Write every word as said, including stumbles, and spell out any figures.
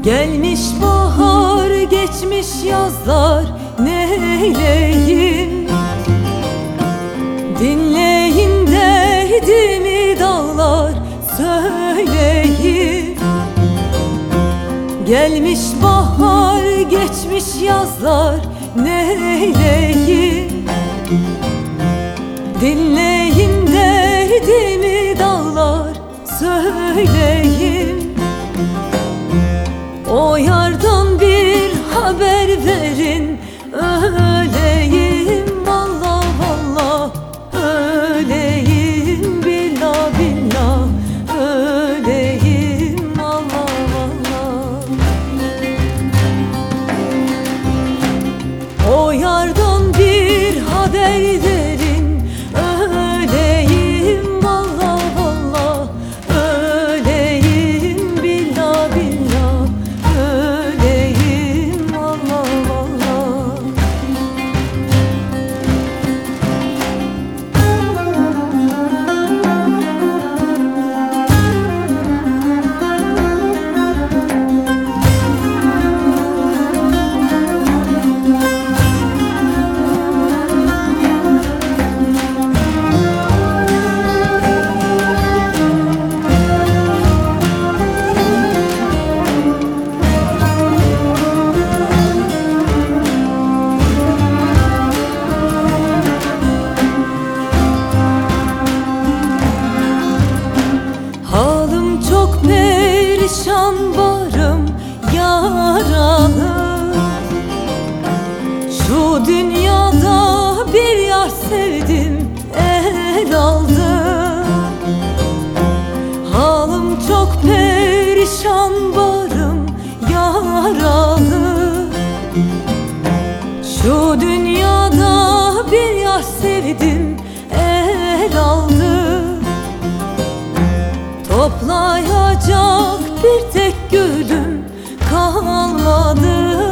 Gelmiş bahar, geçmiş yazlar, neyleyim? Dinleyin derdimi dağlar, söyleyin. Gelmiş bahar, geçmiş yazlar, neyleyim? Dinleyin derdimi dağlar, söyleyin. O yardan bir haber verin, öleyim. Vallah vallah öleyim, billah billah öleyim. Vallah vallah. O yardan bir haber verin, öleyim. Vallah vallah öleyim, billah billah öleyim. Vallah vallah. Halim çok perişan, barım yaralı. Şu dünyada bir yar sevdim, el aldı. Halim çok perişan, barım yaralı. Şu dünyada bir yar sevdim, el aldı. Toplayacak bir tek gülüm kalmadı.